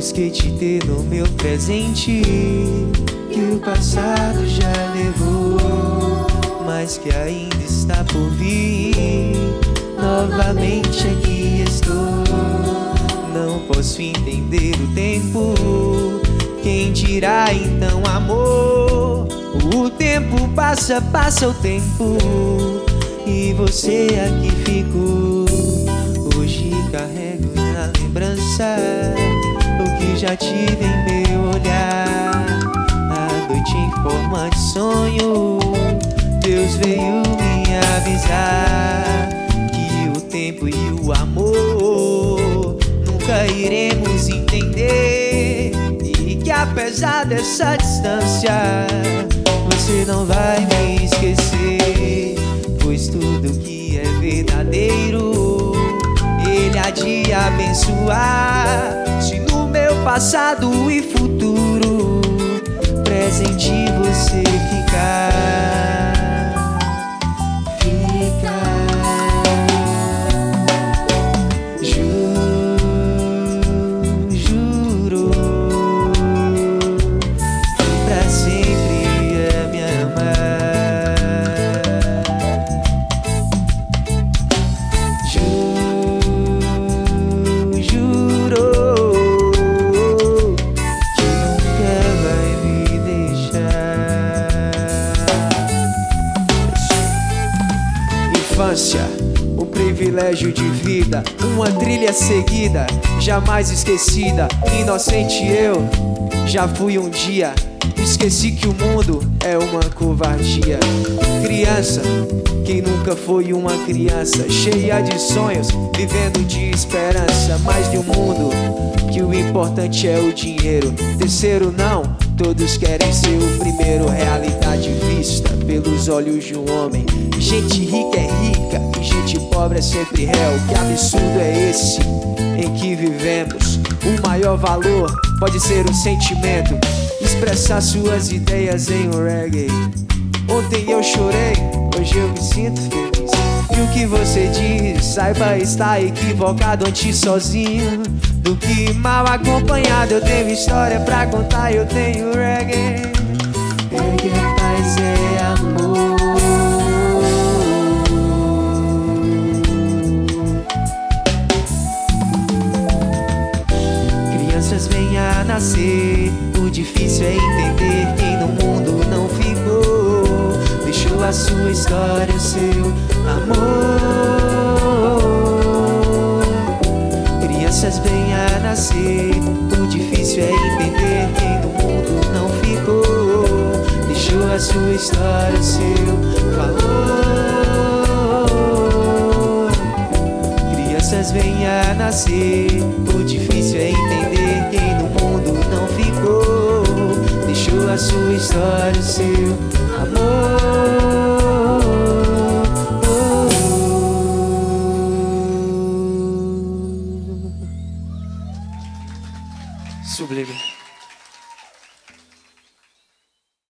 busquei te ter no meu presente, que o passado já levou, mas que ainda está por vir. Novamente aqui estou. Não posso entender o tempo, quem dirá então amor? O tempo passa, passa o tempo, e você aqui ficou. Hoje carrego na lembrança o que já tive em meu olhar. A noite em forma de sonho, Deus veio me avisar que o tempo e o amor nunca iremos entender, e que apesar dessa distância você não vai me esquecer, pois tudo que é verdadeiro Ele há de abençoar. Se no meu passado e futuro presente você ficar, juro que pra sempre é me amar. Juro que nunca vai me deixar. Infância, um privilégio de vida, uma trilha seguida, jamais esquecida. Inocente eu já fui um dia, esqueci que o mundo é uma covardia. Criança, quem nunca foi uma criança, cheia de sonhos, vivendo de esperança. Mais de um mundo, que o importante é o dinheiro. Terceiro não, todos querem ser o primeiro. Realidade vista pelos olhos de um homem. Gente rica é rica e gente pobre é sempre réu. Que absurdo é esse em que vivemos? O maior valor pode ser o sentimento, expressar suas ideias em um reggae. Ontem eu chorei, hoje eu me sinto feliz. E o que você diz, saiba, está equivocado. Antes sozinho do que mal acompanhado. Eu tenho história pra contar, eu tenho reggae. Reggae é paz, é amor. Crianças vêm a nascer, o difícil é entender quem no mundo não ficou. Deixou a sua história, o seu amor. Crianças vêm a nascer, o difícil é entender quem no mundo não ficou. Deixou a sua história, o seu valor. Crianças vêm a nascer, o difícil é entender quem no mundo não ficou. Deixou a sua história, o seu amor.